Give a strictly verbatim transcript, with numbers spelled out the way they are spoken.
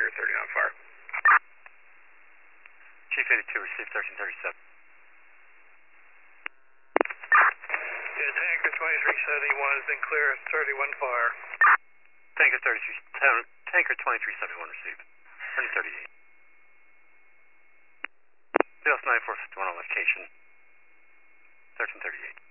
Tanker thirty on fire. Chief eighty-two, receive thirteen thirty-seven. Yeah, Tanker twenty-three seventy-one has been clear, thirty-one fire. Tanker thirty-three, Tanker twenty-three seventy-one, receive thirteen thirty-eight. Bios nine four fifty-one on location, thirteen thirty-eight.